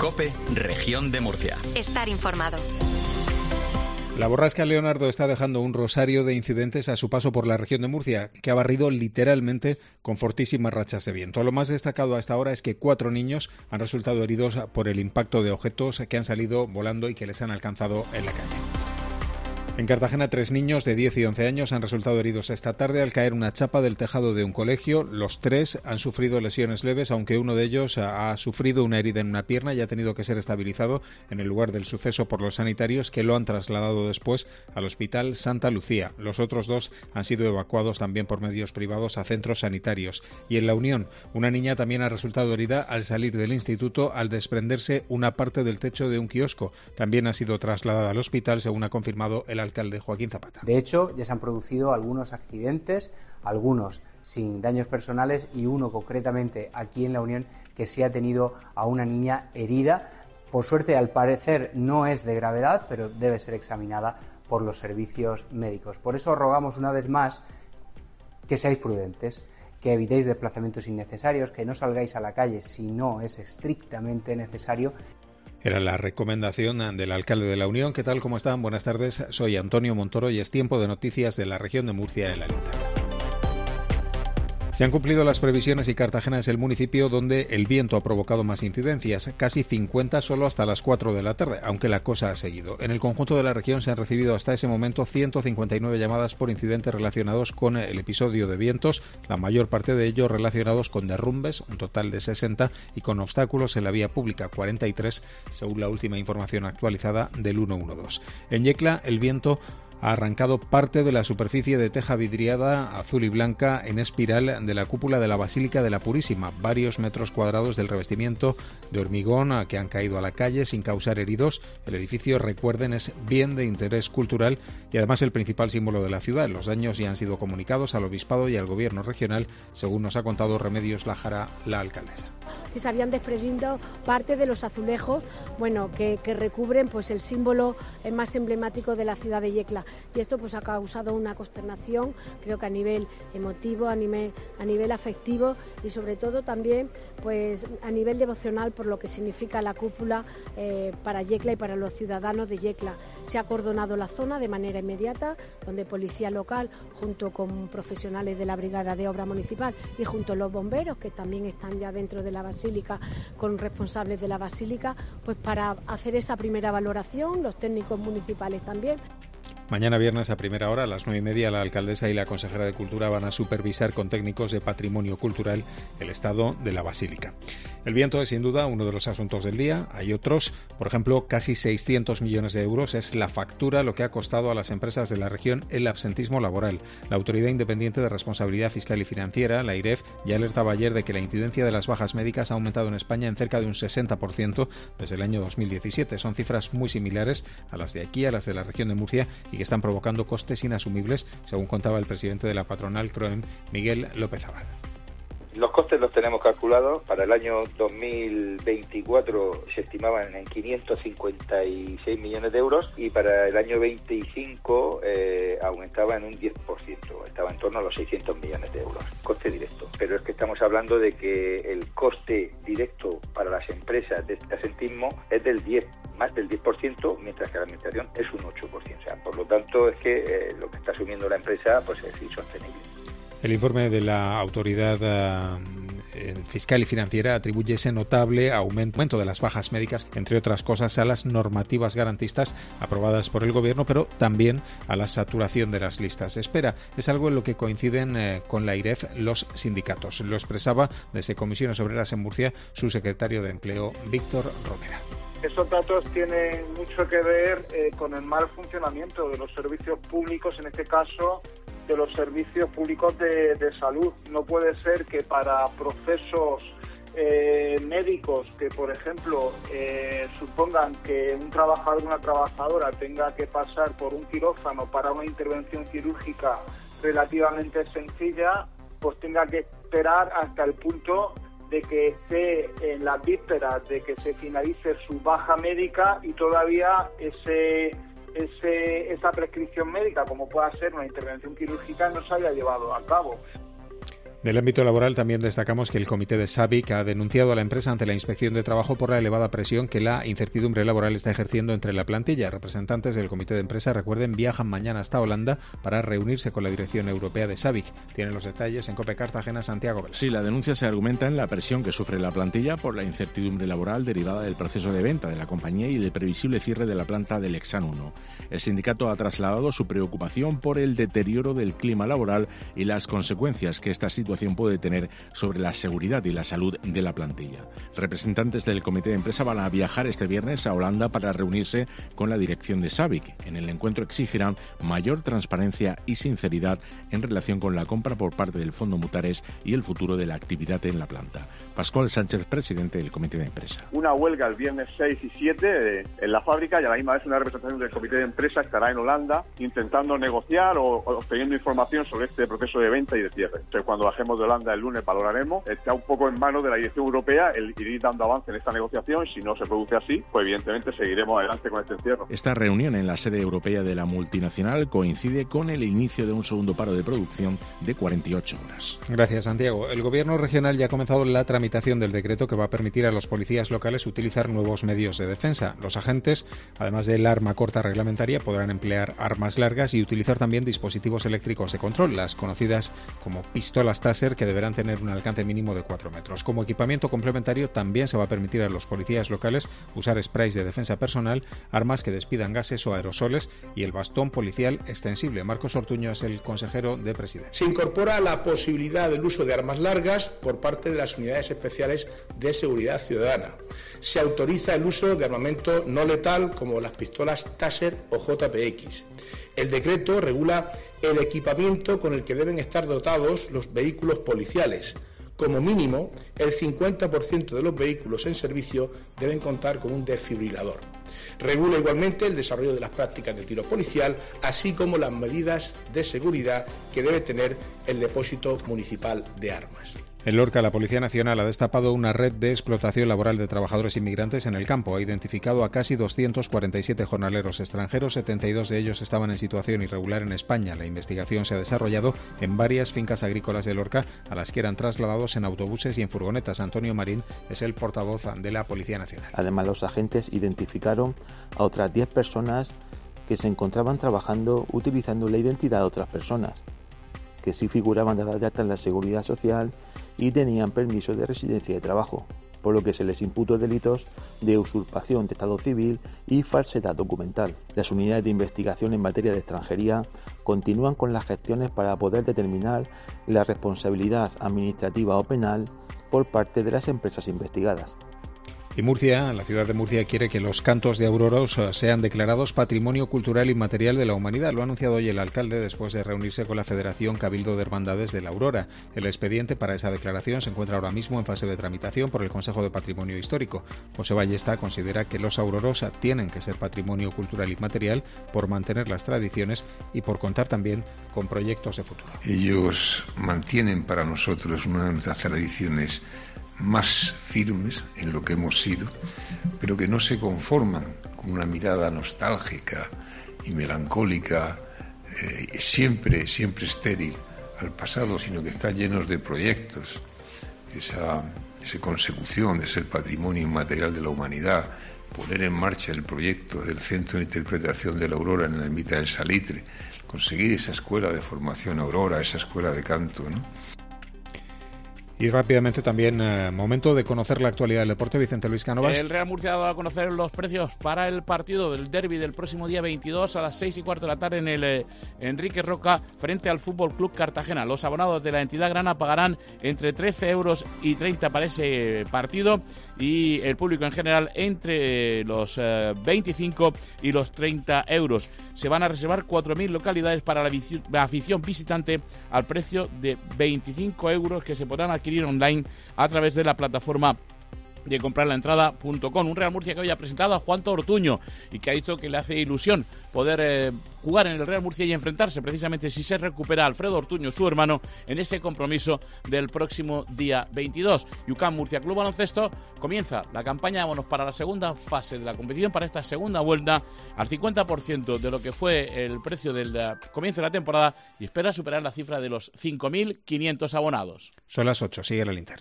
COPE, Región de Murcia. Estar informado. La borrasca Leonardo está dejando un rosario de incidentes a su paso por la región de Murcia, que ha barrido literalmente con fortísimas rachas de viento. Lo más destacado hasta ahora es que 4 niños han resultado heridos por el impacto de objetos que han salido volando y que les han alcanzado en la calle. En Cartagena, 3 niños de 10 y 11 años han resultado heridos esta tarde al caer una chapa del tejado de un colegio. Los 3 han sufrido lesiones leves, aunque uno de ellos ha sufrido una herida en una pierna y ha tenido que ser estabilizado en el lugar del suceso por los sanitarios, que lo han trasladado después al Hospital Santa Lucía. Los otros 2 han sido evacuados también por medios privados a centros sanitarios. Y en La Unión, una niña también ha resultado herida al salir del instituto al desprenderse una parte del techo de un kiosco. También ha sido trasladada al hospital, según ha confirmado el alcalde Joaquín Zapata. De hecho, ya se han producido algunos accidentes, algunos sin daños personales y uno concretamente aquí en La Unión que sí ha tenido a una niña herida. Por suerte, al parecer, no es de gravedad, pero debe ser examinada por los servicios médicos. Por eso rogamos una vez más que seáis prudentes, que evitéis desplazamientos innecesarios, que no salgáis a la calle si no es estrictamente necesario. Era la recomendación del alcalde de La Unión. ¿Qué tal? ¿Cómo están? Buenas tardes. Soy Antonio Montoro y es tiempo de noticias de la región de Murcia en la Linterna. Se han cumplido las previsiones y Cartagena es el municipio donde el viento ha provocado más incidencias, casi 50 solo hasta las 4 de la tarde, aunque la cosa ha seguido. En el conjunto de la región se han recibido hasta ese momento 159 llamadas por incidentes relacionados con el episodio de vientos, la mayor parte de ellos relacionados con derrumbes, un total de 60, y con obstáculos en la vía pública, 43, según la última información actualizada del 112. En Yecla, el viento ha arrancado parte de la superficie de teja vidriada azul y blanca en espiral de la cúpula de la Basílica de la Purísima. Varios metros cuadrados del revestimiento de hormigón que han caído a la calle sin causar heridos. El edificio, recuerden, es bien de interés cultural y además el principal símbolo de la ciudad. Los daños ya han sido comunicados al obispado y al gobierno regional, según nos ha contado Remedios Lájara, la alcaldesa. Que se habían desprendido parte de los azulejos, que recubren pues el símbolo más emblemático de la ciudad de Yecla, y esto pues ha causado una consternación, creo que a nivel emotivo, a nivel afectivo y sobre todo también pues a nivel devocional por lo que significa la cúpula para Yecla y para los ciudadanos de Yecla. Se ha acordonado la zona de manera inmediata, donde policía local junto con profesionales de la Brigada de Obra Municipal y junto a los bomberos, que también están ya dentro de la basílica con responsables de la basílica, pues para hacer esa primera valoración, los técnicos municipales también. Mañana viernes a primera hora, a las 9:30, la alcaldesa y la consejera de Cultura van a supervisar con técnicos de Patrimonio Cultural el estado de la Basílica. El viento es sin duda uno de los asuntos del día. Hay otros, por ejemplo, casi 600 millones de euros es la factura lo que ha costado a las empresas de la región el absentismo laboral. La Autoridad Independiente de Responsabilidad Fiscal y Financiera, la AIREF, ya alertaba ayer de que la incidencia de las bajas médicas ha aumentado en España en cerca de un 60% desde el año 2017. Son cifras muy similares a las de aquí, a las de la región de Murcia, y que están provocando costes inasumibles, según contaba el presidente de la patronal CROEM, Miguel López Abad. Los costes los tenemos calculados. Para el año 2024 se estimaban en 556 millones de euros y para el año 25 aumentaba en un 10%, estaba en torno a los 600 millones de euros, coste directo. Pero es que estamos hablando de que el coste directo para las empresas de este asentismo es más del 10%, mientras que la administración es un 8%. O sea, por lo tanto, es que lo que está asumiendo la empresa pues es insostenible. El informe de la Autoridad Fiscal y Financiera atribuye ese notable aumento de las bajas médicas, entre otras cosas, a las normativas garantistas aprobadas por el Gobierno, pero también a la saturación de las listas de espera. Es algo en lo que coinciden con la AIREF los sindicatos. Lo expresaba desde Comisiones Obreras en Murcia su secretario de Empleo, Víctor Romera. Esos datos tienen mucho que ver con el mal funcionamiento de los servicios públicos, en este caso de los servicios públicos de salud. No puede ser que para procesos médicos que, por ejemplo, supongan que un trabajador o una trabajadora tenga que pasar por un quirófano para una intervención quirúrgica relativamente sencilla, pues tenga que esperar hasta el punto de que esté en las vísperas de que se finalice su baja médica y todavía esa prescripción médica, como pueda ser una intervención quirúrgica, no se haya llevado a cabo. Del ámbito laboral también destacamos que el comité de SABIC ha denunciado a la empresa ante la Inspección de Trabajo por la elevada presión que la incertidumbre laboral está ejerciendo entre la plantilla. Representantes del comité de empresa, recuerden, viajan mañana hasta Holanda para reunirse con la dirección europea de SABIC. Tienen los detalles en COPE Cartagena, Santiago Velasco. Sí, la denuncia se argumenta en la presión que sufre la plantilla por la incertidumbre laboral derivada del proceso de venta de la compañía y el previsible cierre de la planta del Hexan 1. El sindicato ha trasladado su preocupación por el deterioro del clima laboral y las consecuencias que esta situación puede tener sobre la seguridad y la salud de la plantilla. Representantes del comité de empresa van a viajar este viernes a Holanda para reunirse con la dirección de SABIC. En el encuentro exigirán mayor transparencia y sinceridad en relación con la compra por parte del Fondo Mutares y el futuro de la actividad en la planta. Pascual Sánchez, presidente del comité de empresa. Una huelga el viernes 6 y 7 en la fábrica y a la misma vez una representación del comité de empresa estará en Holanda intentando negociar o obteniendo información sobre este proceso de venta y de cierre. Entonces, cuando bajemos de Holanda el lunes valoraremos. Está un poco en manos de la dirección europea el ir dando avance en esta negociación. Si no se produce así, pues evidentemente seguiremos adelante con este encierro. Esta reunión en la sede europea de la multinacional coincide con el inicio de un segundo paro de producción de 48 horas. Gracias, Santiago. El Gobierno regional ya ha comenzado la tramitación del decreto que va a permitir a los policías locales utilizar nuevos medios de defensa. Los agentes, además del arma corta reglamentaria, podrán emplear armas largas y utilizar también dispositivos eléctricos de control, las conocidas como pistolas Taser, que deberán tener un alcance mínimo de 4 metros. Como equipamiento complementario también se va a permitir a los policías locales usar sprays de defensa personal, armas que despidan gases o aerosoles y el bastón policial extensible. Marcos Ortuño es el consejero de Presidencia. Se incorpora la posibilidad del uso de armas largas por parte de las unidades especiales de seguridad ciudadana. Se autoriza el uso de armamento no letal como las pistolas Taser o JPX. El decreto regula el equipamiento con el que deben estar dotados los vehículos policiales. Como mínimo, el 50% de los vehículos en servicio deben contar con un desfibrilador. Regula igualmente el desarrollo de las prácticas de tiro policial, así como las medidas de seguridad que debe tener el depósito municipal de armas. En Lorca, la Policía Nacional ha destapado una red de explotación laboral de trabajadores inmigrantes en el campo. Ha identificado a casi 247 jornaleros extranjeros, 72 de ellos estaban en situación irregular en España. La investigación se ha desarrollado en varias fincas agrícolas de Lorca, a las que eran trasladados en autobuses y en furgonetas. Antonio Marín es el portavoz de la Policía Nacional. Además, los agentes identificaron a otras 10 personas que se encontraban trabajando utilizando la identidad de otras personas, que sí figuraban dadas de alta en la Seguridad Social y tenían permiso de residencia y de trabajo, por lo que se les imputó delitos de usurpación de estado civil y falsedad documental. Las unidades de investigación en materia de extranjería continúan con las gestiones para poder determinar la responsabilidad administrativa o penal por parte de las empresas investigadas. Y Murcia, la ciudad de Murcia, quiere que los cantos de Auroros sean declarados Patrimonio Cultural Inmaterial de la Humanidad. Lo ha anunciado hoy el alcalde después de reunirse con la Federación Cabildo de Hermandades de la Aurora. El expediente para esa declaración se encuentra ahora mismo en fase de tramitación por el Consejo de Patrimonio Histórico. José Ballesta considera que los Auroros tienen que ser Patrimonio Cultural Inmaterial por mantener las tradiciones y por contar también con proyectos de futuro. Ellos mantienen para nosotros una de nuestras tradiciones más firmes en lo que hemos sido, pero que no se conforman con una mirada nostálgica y melancólica, siempre estéril al pasado, sino que están llenos de proyectos, esa consecución de ser patrimonio inmaterial de la humanidad, poner en marcha el proyecto del Centro de Interpretación de la Aurora en la ermita del Salitre, conseguir esa escuela de formación Aurora, esa escuela de canto, ¿no? Y rápidamente también, momento de conocer la actualidad del deporte. Vicente Luis Cánovas. El Real Murcia ha dado a conocer los precios para el partido del derbi del próximo día 22 a las 6:15 de la tarde en el Enrique Roca frente al Fútbol Club Cartagena. Los abonados de la entidad grana pagarán entre 13,30 € para ese partido y el público en general entre los 25 y los 30 euros. Se van a reservar 4.000 localidades para la afición visitante al precio de 25 € que se podrán adquirir online a través de la plataforma de comprarlaentrada.com. Un Real Murcia que hoy ha presentado a Juan Ortuño y que ha dicho que le hace ilusión poder jugar en el Real Murcia y enfrentarse precisamente, si se recupera, Alfredo Ortuño, su hermano, en ese compromiso del próximo día 22. Y UCAM Murcia Club Baloncesto comienza la campaña, vámonos, para la segunda fase de la competición, para esta segunda vuelta, al 50% de lo que fue el precio del comienzo de la temporada, y espera superar la cifra de los 5.500 abonados. Son las 8, sigue la linterna.